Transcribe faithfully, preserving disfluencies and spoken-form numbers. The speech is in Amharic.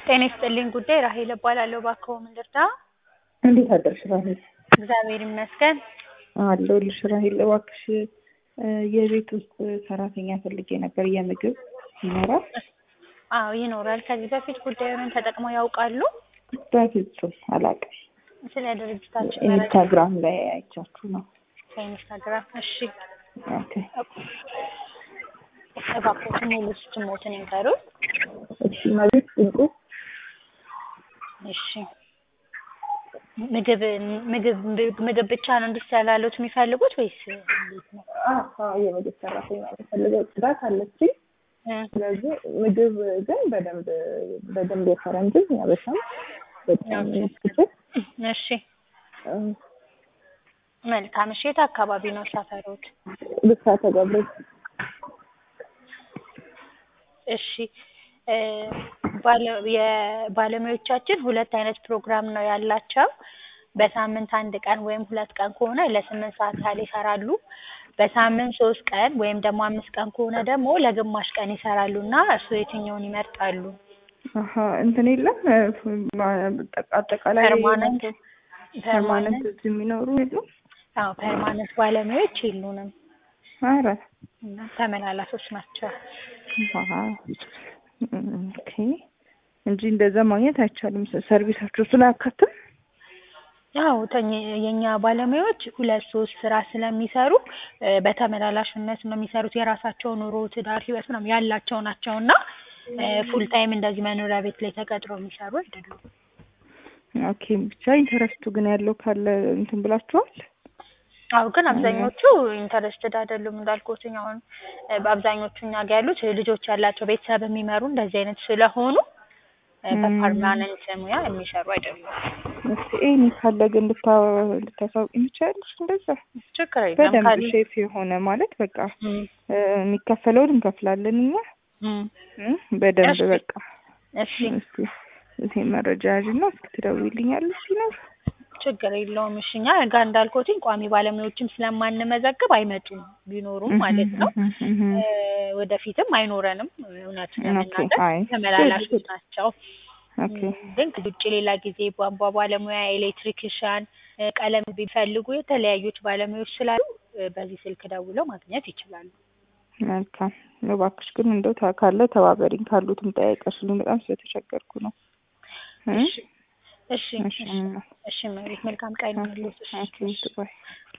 ጤና ይስጥልኝ ጉዳይ ራሄል እባላለሁ። እባክዎ ምን ልርዳ? እንዴት አደርሽ ራሄል? እግዚአብሔር ይመስገን። አለሁልሽ ራሄል። እባክሽ የቤት ውስጥ ሰራተኛ ፈልጌ ነበር። የምግብ ይኖራል? አዎ ይኖራል። ከዚህ በፊት ጉዳዩን ተጠቅመው ያውቃሉ? በፍጹም አላውቅም። ስለ ድርጅታችን ኢንስታግራም ላይ አይቻችሁ ነው። ከኢንስታግራም። እሺ ኦኬ። እባክዎ ሙሉ ስሞትን ይንገሩን። እሺ ማለት ድንቁ። እሺ ምግብ ምግብ ምግብ ብቻ ነው እንዲሰላሉት የሚፈልጉት ወይስ እንዴት ነው? አዎ የምግብ ሰራተኛ ፈልገው ጽዳት አለችኝ። ስለዚህ ምግብ ግን በደንብ በደንብ የፈረንጅ ያበሻም በጣም ይስጥል። እሺ መልካም። እሺ የት አካባቢ ነው ሰፈሮት? ብስራተ ገብርኤል። እሺ ባለ የባለሙያዎቻችን ሁለት አይነት ፕሮግራም ነው ያላቸው። በሳምንት አንድ ቀን ወይም ሁለት ቀን ከሆነ ለስምንት ሰዓት ያህል ይሰራሉ። በሳምንት ሶስት ቀን ወይም ደግሞ አምስት ቀን ከሆነ ደግሞ ለግማሽ ቀን ይሰራሉና እርስዎ የትኛውን ይመርጣሉ? አሃ እንትን የለም አጠቃላይ ፐርማነንት ፐርማነንት እዚህ የሚኖሩ የሉም? አዎ ፐርማነንት ባለሙያዎች የሉንም። ኧረ እና ተመላላሾች ናቸው። አሃ ኦኬ። እንጂ እንደዛ ማግኘት አይቻልም። ሰርቪሳችሁ እሱን አያካትም? አዎ የኛ ባለሙያዎች ሁለት ሶስት ስራ ስለሚሰሩ በተመላላሽነት ነው የሚሰሩት። የራሳቸው ኑሮ፣ ትዳር፣ ህይወት ነው ያላቸው ናቸውና ፉል ታይም እንደዚህ መኖሪያ ቤት ላይ ተቀጥረው የሚሰሩ አይደሉም። ኦኬ። ብቻ ኢንተረስቱ ግን ያለው ካለ እንትን ብላችኋል? አዎ ግን አብዛኞቹ ኢንተረስትድ አይደሉም እንዳልኩት። አሁን በአብዛኞቹ እኛ ጋር ያሉት ልጆች ያላቸው ቤተሰብ የሚመሩ እንደዚህ አይነት ስለሆኑ በፐርማነንት ሙያ የሚሰሩ አይደሉም። እሺ እኔ ካለ ግን ልታሳውቂኝ ትችያለሽ? እንደዛ ችግር የለም። በደንብ ሼፍ የሆነ ማለት በቃ የሚከፈለውን እንከፍላለን እኛ በደንብ በቃ። እሺ እሺ መረጃ ያዥና እስኪ ትደውይልኛለሽ ሲኖር? ችግር የለውም። እሺ እኛ ጋር እንዳልኩትኝ ቋሚ ባለሙያዎችም ስለማንመዘግብ አይመጡም፣ ቢኖሩም ማለት ነው። ወደፊትም አይኖረንም። እውነት ለመናገር ተመላላሾች ናቸው። ኦኬ። ግን ከውጭ ሌላ ጊዜ ቧንቧ ባለሙያ፣ ኤሌክትሪክሻን፣ ቀለም ቢፈልጉ የተለያዩት ባለሙያዎች ስላሉ በዚህ ስልክ ደውለው ማግኘት ይችላሉ። መልካም። እባክሽ ግን እንደው ካለ ተባበሪኝ። ካሉትም ጠይቀሽልኝ በጣም ስለተቸገርኩ ነው። እሺ እሺ እሺ መልካም ቀን ይሁንልዎት። እሺ ባይ